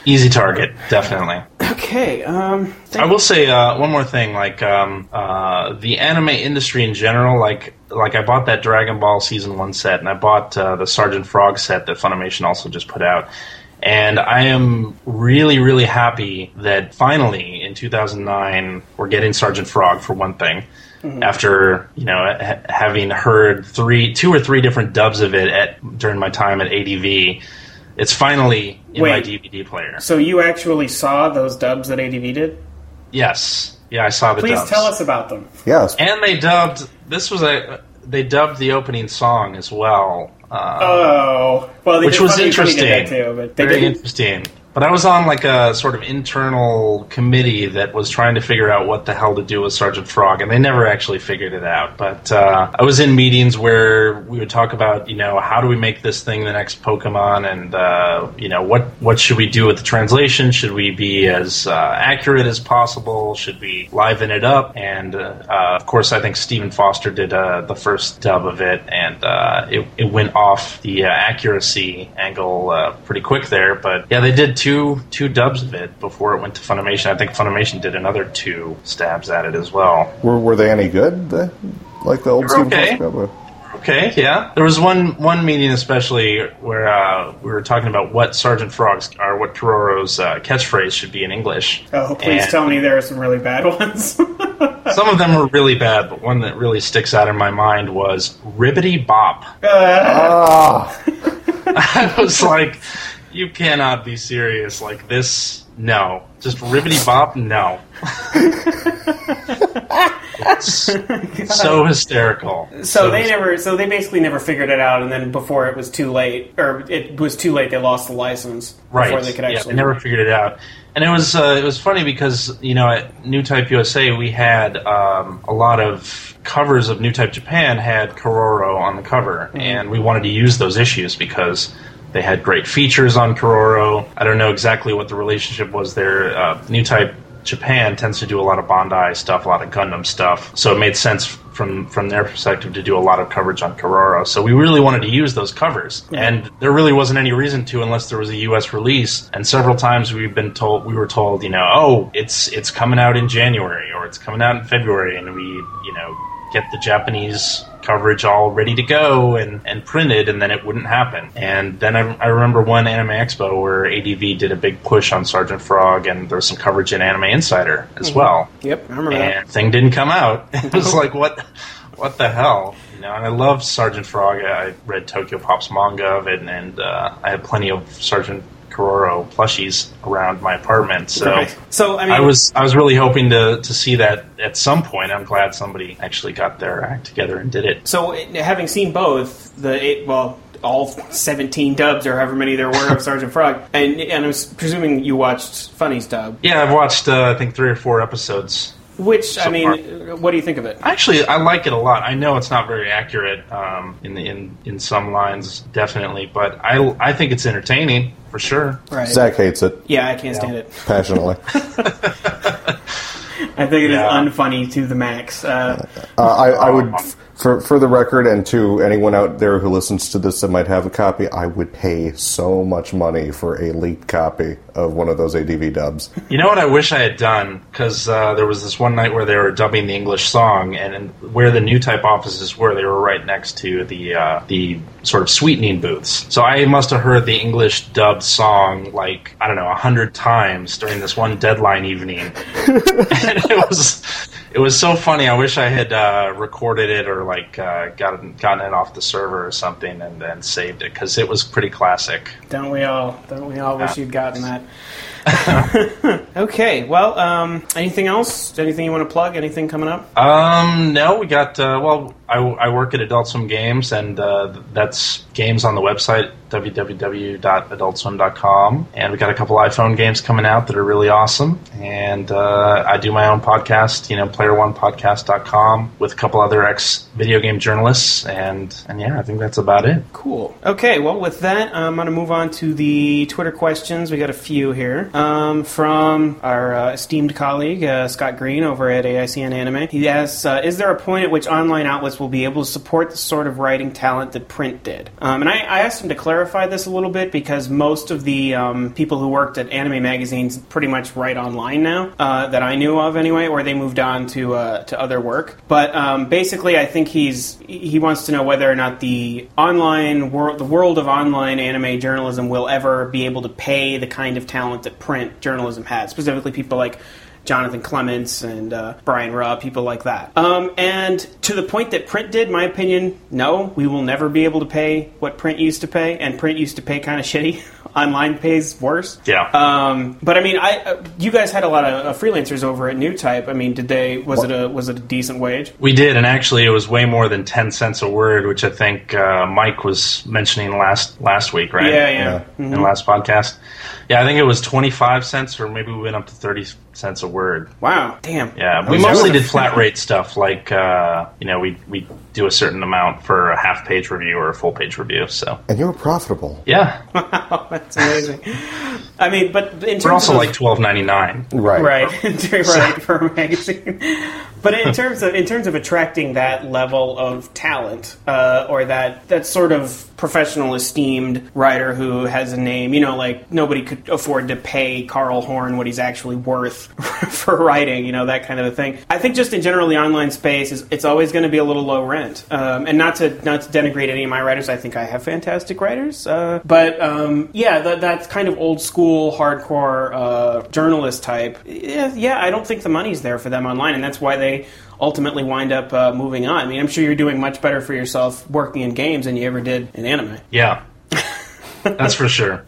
Easy target, definitely. Okay. I will say one more thing. Like the anime industry in general, like I bought that Dragon Ball Season 1 set, and I bought the Sergeant Frog set that Funimation also just put out. And I am really, really happy that finally in 2009 we're getting Sergeant Frog for one thing. Mm-hmm. After having heard 2 or 3 different dubs of it during my time at ADV, it's finally in my DVD player. So you actually saw those dubs that ADV did? Yes. Yeah, I saw the dubs. Please tell us about them. Yes. And they dubbed they dubbed the opening song as well. Which was interesting. Did that too, but Very interesting. But I was on like a sort of internal committee that was trying to figure out what the hell to do with Sergeant Frog, and they never actually figured it out. But I was in meetings where we would talk about, how do we make this thing the next Pokemon, and what should we do with the translation? Should we be as accurate as possible? Should we liven it up? And of course, I think Stephen Foster did the first dub of it, and it went off the accuracy angle pretty quick there. But yeah, they did two dubs of it before it went to Funimation. I think Funimation did another 2 stabs at it as well. Were they any good? Like the old Stephen Foster? Okay, yeah. There was one meeting especially where we were talking about what Sergeant Frog's or what Kuroro's catchphrase should be in English. Oh, please tell me there are some really bad ones. Some of them were really bad, but one that really sticks out in my mind was Ribbity Bop. I was like, you cannot be serious. Like this, no. Just Ribbity Bop, no. It's so hysterical. So they basically never figured it out, and then before it was too late, they lost the license before they could actually. Yeah, they never figured it out. And it was funny because at New Type USA we had a lot of covers of New Type Japan had Kuroro on the cover, and we wanted to use those issues because they had great features on Kuroro. I don't know exactly what the relationship was there. New Type Japan tends to do a lot of Bandai stuff, a lot of Gundam stuff, so it made sense from their perspective to do a lot of coverage on Kuroro. So we really wanted to use those covers, and there really wasn't any reason to unless there was a U.S. release. And several times we were told, it's coming out in January or it's coming out in February, and we get the Japanese coverage all ready to go and printed, and then it wouldn't happen. And then I remember one Anime Expo where ADV did a big push on Sergeant Frog, and there was some coverage in Anime Insider as well. Yep, I remember that. And thing didn't come out. It was like, what the hell? And I loved Sergeant Frog. I read Tokyo Pop's manga of it, and I had plenty of Sergeant Kuroro plushies around my apartment. So, right. So I was really hoping to see that at some point. I'm glad somebody actually got their act together and did it. So, having seen both all 17 dubs or however many there were of Sergeant Frog, and I was presuming you watched Funny's dub. Yeah, I've watched I think 3 or 4 episodes. Which, what do you think of it? Actually, I like it a lot. I know it's not very accurate in some lines, definitely, but I think it's entertaining, for sure. Right. Zach hates it. Yeah, I can't stand it. Passionately. I think it is unfunny to the max. I would... For the record, and to anyone out there who listens to this that might have a copy, I would pay so much money for a leaked copy of one of those ADV dubs. You know what I wish I had done? Because there was this one night where they were dubbing the English song, and where the New Type offices were, they were right next to the sort of sweetening booths. So I must have heard the English dubbed song 100 times during this one deadline evening. And it was so funny. I wish I had recorded it or gotten it off the server or something and then saved it, because it was pretty classic. Don't we all wish you'd gotten that. Okay, well, anything else? Anything you want to plug? Anything coming up? No, we got, I work at Adult Swim Games, and that's games on the website, www.adultswim.com, and we got a couple iPhone games coming out that are really awesome, and I do my own podcast, PlayerOnePodcast.com, with a couple other ex-video game journalists, and yeah, I think that's about it. Cool. Okay, well, with that, I'm going to move on to the Twitter questions. We got a few here. from our esteemed colleague, Scott Green, over at AICN Anime. He asks, is there a point at which online outlets will be able to support the sort of writing talent that print did? And I asked him to clarify this a little bit, because most of the people who worked at anime magazines pretty much write online now, that I knew of anyway, or they moved on to other work. But basically, I think he wants to know whether or not the world of online anime journalism will ever be able to pay the kind of talent that print journalism had, specifically people like Jonathan Clements and Brian Rupp, people like that. And to the point that print did, my opinion, no, we will never be able to pay what print used to pay, and print used to pay kind of shitty. Online pays worse. Yeah. But I mean, you guys had a lot of freelancers over at Newtype. I mean, was it a decent wage? We did, and actually, it was way more than 10 cents a word, which I think Mike was mentioning last week, right? Yeah. Mm-hmm. In the last podcast. Yeah, I think it was 25 cents, or maybe we went up to 30 cents a word. Wow, damn. Yeah, we mostly did flat rate stuff, like we do a certain amount for a half-page review or a full-page review. So. And you were profitable. Yeah. Wow, that's amazing. I mean, but in terms we're also of like $12.99. Right. Right, for a magazine. But in terms of attracting that level of talent, or that sort of professional, esteemed writer who has a name, like nobody could afford to pay Carl Horn what he's actually worth for writing, that kind of a thing. I think just in general, the online space it's always going to be a little low rent, and not to denigrate any of my writers. I think I have fantastic writers, but that's kind of old school, hardcore journalist type. Yeah, I don't think the money's there for them online, and that's why they ultimately wind up moving on. I mean, I'm sure you're doing much better for yourself working in games than you ever did in anime. Yeah, that's for sure.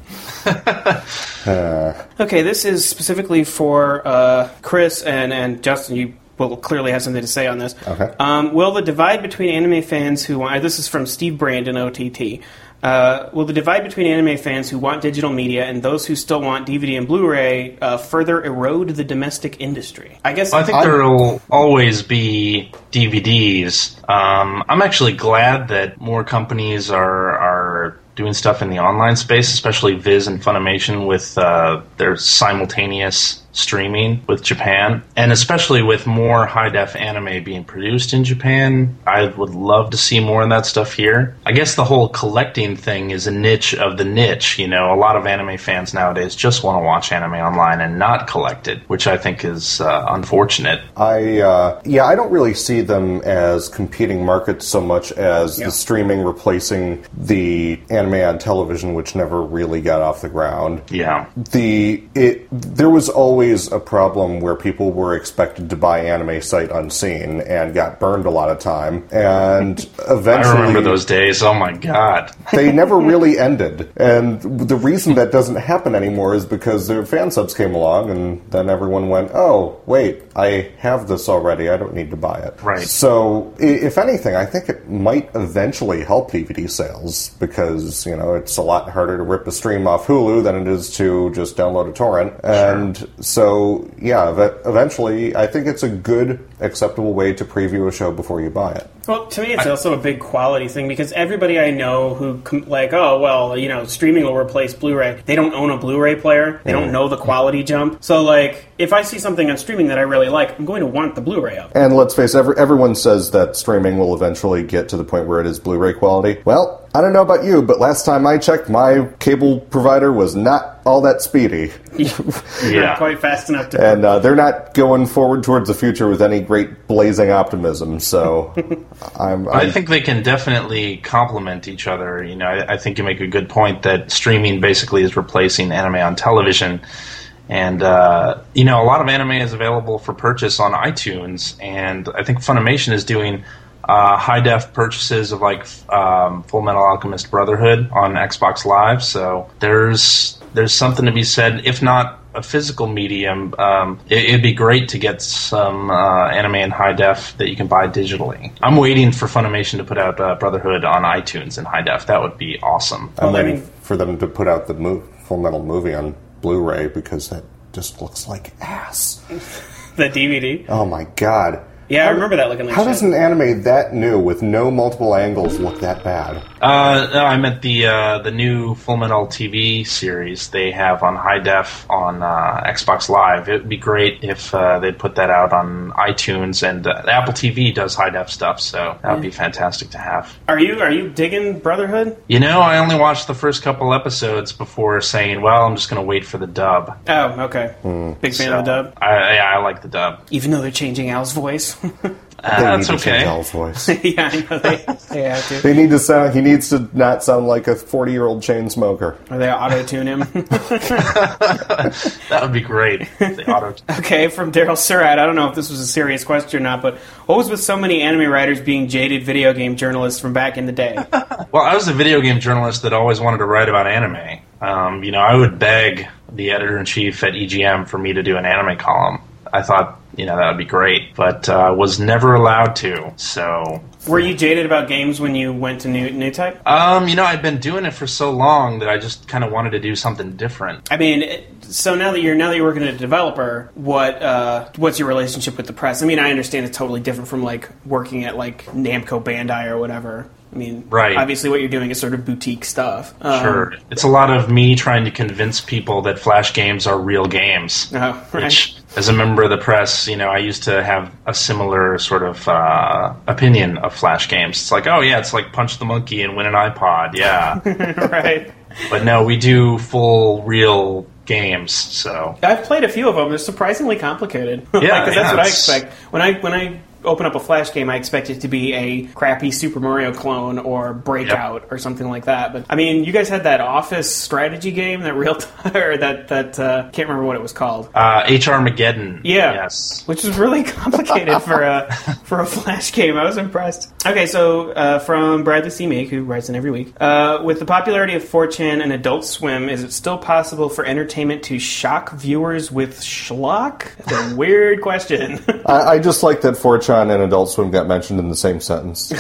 Okay, this is specifically for Chris and Justin. You will clearly have something to say on this. Okay. Will the divide between anime fans who want... This is from Steve Brandon, OTT. Will the divide between anime fans who want digital media and those who still want DVD and Blu-ray further erode the domestic industry? I guess I think there will always be DVDs. I'm actually glad that more companies are doing stuff in the online space, especially Viz and Funimation with their simultaneous streaming with Japan, and especially with more high-def anime being produced in Japan. I would love to see more of that stuff here. I guess the whole collecting thing is a niche of the niche. A lot of anime fans nowadays just want to watch anime online and not collect it, which I think is unfortunate. I don't really see them as competing markets so much as the streaming replacing the anime on television, which never really got off the ground. Yeah. There was always a problem where people were expected to buy anime sight unseen and got burned a lot of time, and eventually... I remember those days. Oh my god. They never really ended, and the reason that doesn't happen anymore is because their fan subs came along, and then everyone went, oh, wait, I have this already, I don't need to buy it. Right. So, if anything, I think it might eventually help DVD sales, because, it's a lot harder to rip a stream off Hulu than it is to just download a torrent, and so, eventually, I think it's a good, acceptable way to preview a show before you buy it. Well, to me, it's also a big quality thing, because everybody I know who, streaming will replace Blu-ray, they don't own a Blu-ray player, they don't know the quality jump. So, if I see something on streaming that I really like, I'm going to want the Blu-ray of it. And let's face it, everyone says that streaming will eventually get to the point where it is Blu-ray quality. Well, I don't know about you, but last time I checked, my cable provider was not all that speedy. Not quite fast enough to... And they're not going forward towards the future with any great blazing optimism, so... I think they can definitely complement each other. I think you make a good point that streaming basically is replacing anime on television. And, a lot of anime is available for purchase on iTunes, and I think Funimation is doing... high-def purchases of Full Metal Alchemist Brotherhood on Xbox Live, so there's something to be said. If not a physical medium, it'd be great to get some anime in high-def that you can buy digitally. I'm waiting for Funimation to put out Brotherhood on iTunes in high-def. That would be awesome. I'm waiting for them to put out the Full Metal movie on Blu-ray, because that just looks like ass. The DVD? Oh my god. Yeah, I remember that looking like How shit. does an anime that new with no multiple angles look that bad? No, I meant the new Fullmetal TV series they have on high def on Xbox Live. It would be great if they'd put that out on iTunes, and Apple TV does high def stuff, so that would be fantastic to have. Are you digging Brotherhood? You know, I only watched the first couple episodes before saying, well, I'm just going to wait for the dub. Oh, okay. Big fan of the dub. I like the dub. Even though they're changing Al's voice. That's They need to change okay. Al's voice. Yeah, I know they have to. They need to sound. He needs to not sound like a 40-year-old chain smoker. Or they auto-tune him. That would be great. If they auto- Okay, from Daryl Surratt. I don't know if this was a serious question or not, but what was with so many anime writers being jaded video game journalists from back in the day? Well, I was a video game journalist that always wanted to write about anime. I would beg the editor-in-chief at EGM for me to do an anime column. I thought, that would be great, but was never allowed to, so... Were you jaded about games when you went to New Type? I'd been doing it for so long that I just kind of wanted to do something different. I mean, so now that you're working as a developer, what's your relationship with the press? I mean, I understand it's totally different from like working at like Namco Bandai or whatever. I mean, right. Obviously what you're doing is sort of boutique stuff. Sure. It's a lot of me trying to convince people that Flash games are real games. Oh, right. Which, as a member of the press, I used to have a similar sort of opinion of Flash games. It's like, oh yeah, it's like Punch the Monkey and win an iPod, yeah. Right. But no, we do full, real games, so... I've played a few of them. They're surprisingly complicated. Yeah, because that's what I it's- expect. When I open up a Flash game, I expect it to be a crappy Super Mario clone or Breakout or something like that. But I mean, you guys had that Office strategy game, that real time, or that can't remember what it was called. HR Mageddon. Yeah, Yes. which is really complicated for a Flash game. I was impressed. Okay, so from Bradley C. Meek, who writes in every week, with the popularity of 4chan and Adult Swim, is it still possible for entertainment to shock viewers with schlock? That's a weird question. I just like that 4chan and Adult Swim got mentioned in the same sentence.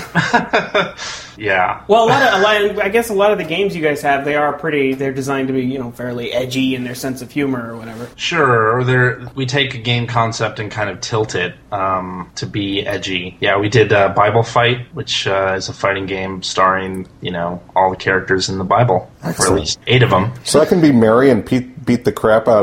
Yeah. Well, I guess a lot of the games you guys have, they're designed to be, fairly edgy in their sense of humor or whatever. Sure, or we take a game concept and kind of tilt it to be edgy. Yeah, we did Bible Fight, which is a fighting game starring, all the characters in the Bible. Excellent. Or at least 8 of them. So I can be Mary and beat the crap out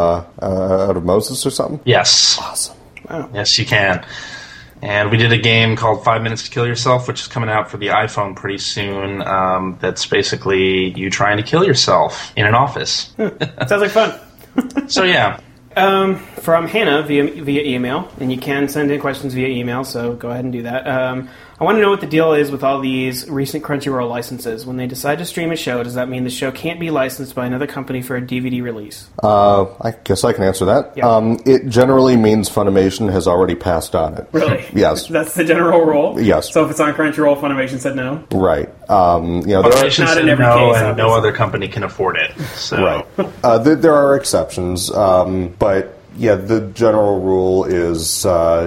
of Moses or something? Yes. Awesome. Wow. Yes, you can. And we did a game called 5 Minutes to Kill Yourself, which is coming out for the iPhone pretty soon. That's basically you trying to kill yourself in an office. Sounds like fun. So, yeah. From Hannah via email, and you can send in questions via email, so go ahead and do that. I want to know what the deal is with all these recent Crunchyroll licenses. When they decide to stream a show, does that mean the show can't be licensed by another company for a DVD release? I guess I can answer that. Yeah. It generally means Funimation has already passed on it. Really? Yes. That's the general rule? Yes. So if it's on Crunchyroll, Funimation said no? Right. There Funimation not said in every no, case, and obviously. no other company can afford it. So. Right. There are exceptions, but yeah, the general rule is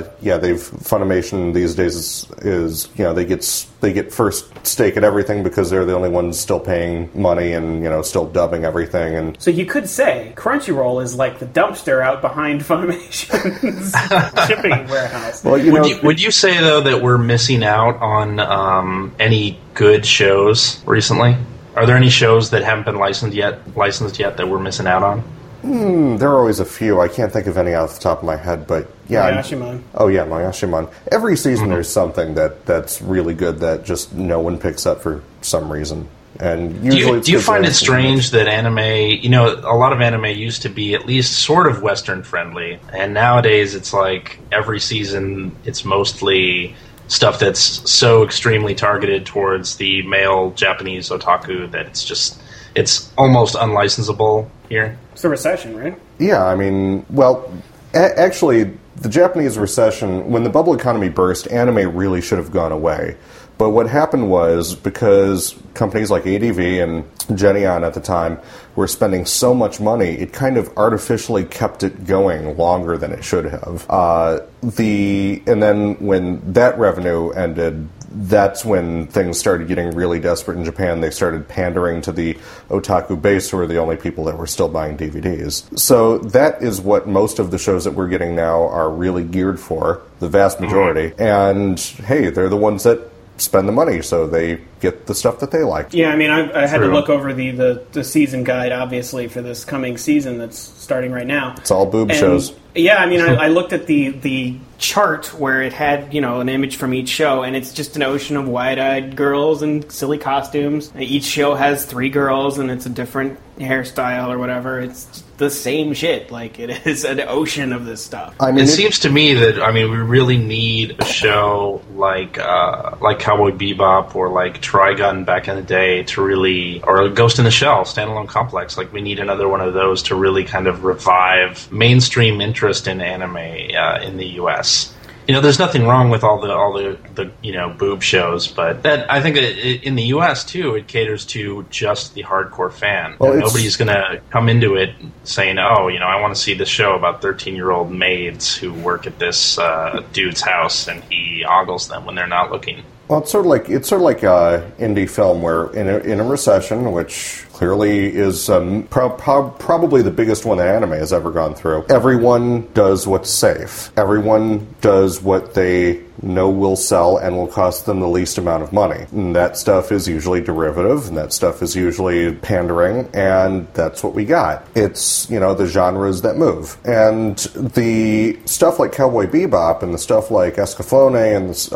Funimation these days is they get first stake at everything because they're the only ones still paying money and still dubbing everything. And So you could say Crunchyroll is like the dumpster out behind Funimation's shipping warehouse. well, Would you say, though, that we're missing out on any good shows recently? Are there any shows that haven't been licensed yet that we're missing out on? there are always a few. I can't think of any off the top of my head, but yeah. Mayashimon. Oh yeah, Mayashimon. Every season there's something that's really good that just no one picks up for some reason. And usually do you find it strange that anime, a lot of anime used to be at least sort of Western friendly, and nowadays it's like every season it's mostly stuff that's so extremely targeted towards the male Japanese otaku that it's almost unlicensable here. It's a recession, right? Yeah, I mean, well, actually, the Japanese recession, when the bubble economy burst, anime really should have gone away. But what happened was, because companies like ADV and Genion at the time were spending so much money, it kind of artificially kept it going longer than it should have. And then when that revenue ended, that's when things started getting really desperate in Japan. They started pandering to the otaku base, who are the only people that were still buying DVDs. So that is what most of the shows that we're getting now are really geared for, the vast majority. And, hey, they're the ones that spend the money, so they get the stuff that they like. Yeah, I mean, I had to look over the season guide, obviously, for this coming season that's starting right now. It's all boob shows. Yeah, I mean, I looked at the chart where it had, an image from each show, and it's just an ocean of wide-eyed girls in silly costumes. Each show has 3 girls, and it's a different hairstyle or whatever. It's the same shit. Like, it is an ocean of this stuff. I mean, it seems to me that, we really need a show like Cowboy Bebop or like Trigun back in the day to really, or Ghost in the Shell, standalone complex. Like, we need another one of those to really kind of revive mainstream interest in anime in the U.S. There's nothing wrong with all the boob shows, but that I think in the U.S. too, it caters to just the hardcore fan. Well, nobody's going to come into it saying, "Oh, I want to see this show about 13-year-old maids who work at this dude's house and he ogles them when they're not looking." Well, it's sort of like indie film where in a recession, which clearly is probably the biggest one that anime has ever gone through, everyone does what's safe. Everyone does what they know will sell and will cost them the least amount of money. And that stuff is usually derivative, and that stuff is usually pandering, and that's what we got. It's, the genres that move. And the stuff like Cowboy Bebop and the stuff like Escaflowne and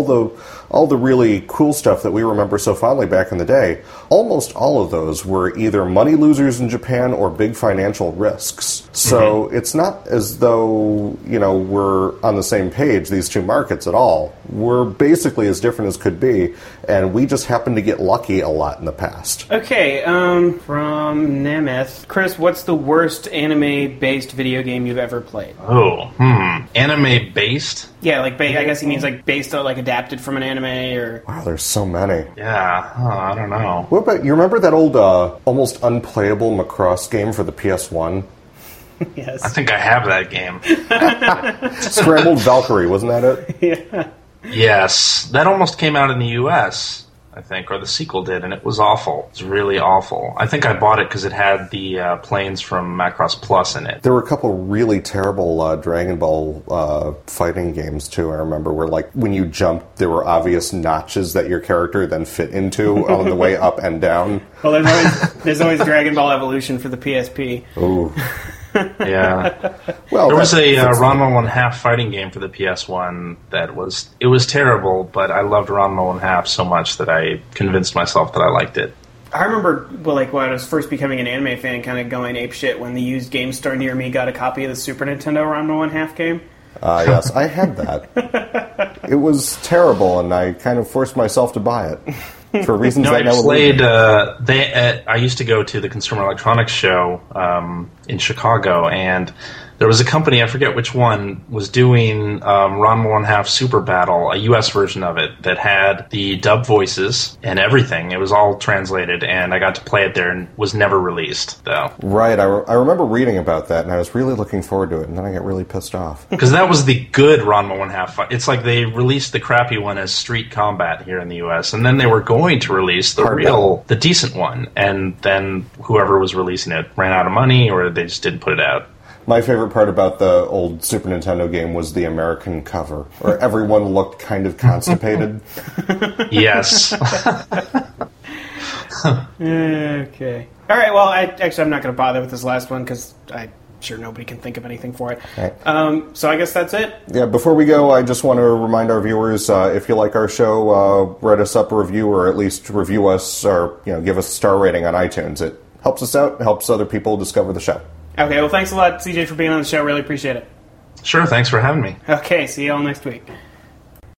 all the really cool stuff that we remember so fondly back in the day, almost all of those were either money losers in Japan or big financial risks. So it's not as though, we're on the same page, these two markets, at all. We're basically as different as could be, and we just happen to get lucky a lot in the past. Okay, from Nemeth. Chris, what's the worst anime-based video game you've ever played? Anime-based? Yeah, I guess he means based on, adapted from an anime, or... Wow, there's so many. Yeah, I don't know. What about, you remember that old, almost unplayable Macross game for the PS1? Yes. I think I have that game. Scrambled Valkyrie, wasn't that it? Yeah. Yes. That almost came out in the U.S., I think, or the sequel did, and it was awful. It's really awful. I think I bought it because it had the planes from Macross Plus in it. There were a couple really terrible Dragon Ball fighting games, too, I remember, where, when you jumped, there were obvious notches that your character then fit into on the way up and down. Well, there's always Dragon Ball Evolution for the PSP. Ooh. Yeah. Well, there was a Ranma 1/2 fighting game for the PS1 that was terrible, but I loved Ranma 1/2 so much that I convinced myself that I liked it. I remember, when I was first becoming an anime fan, kind of going apeshit when the used game store near me got a copy of the Super Nintendo Ranma 1/2 game. Yes, I had that. It was terrible, and I kind of forced myself to buy it. For reasons I played. I used to go to the Consumer Electronics Show in Chicago, and there was a company, I forget which one, was doing Ranma 1/2 Super Battle, a U.S. version of it, that had the dub voices and everything. It was all translated, and I got to play it there, and was never released, though. Right, I remember reading about that, and I was really looking forward to it, and then I got really pissed off. Because that was the good Ranma 1/2 fight. It's like they released the crappy one as Street Combat here in the U.S., and then they were going to release the decent one, and then whoever was releasing it ran out of money, or they just didn't put it out. My favorite part about the old Super Nintendo game was the American cover, where everyone looked kind of constipated. Yes. Okay. All right, well, I'm not going to bother with this last one, because I'm sure nobody can think of anything for it. Right. So I guess that's it. Yeah, before we go, I just want to remind our viewers, if you like our show, write us up a review, or at least review us, or give us a star rating on iTunes. It helps us out, and helps other people discover the show. Okay, well, thanks a lot, CJ, for being on the show. Really appreciate it. Sure, thanks for having me. Okay, see you all next week.